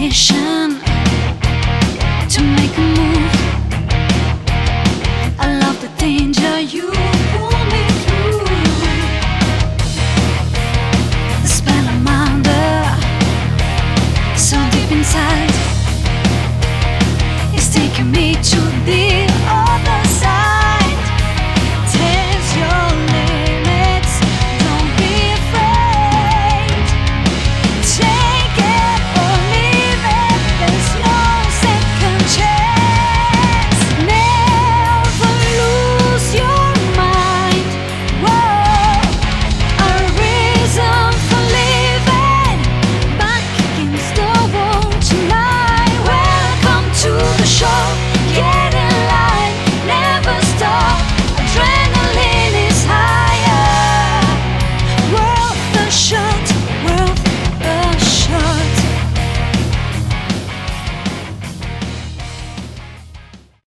determination to make a move. I love the danger you pull me through. The spell I'm under, so deep inside, is taking me to the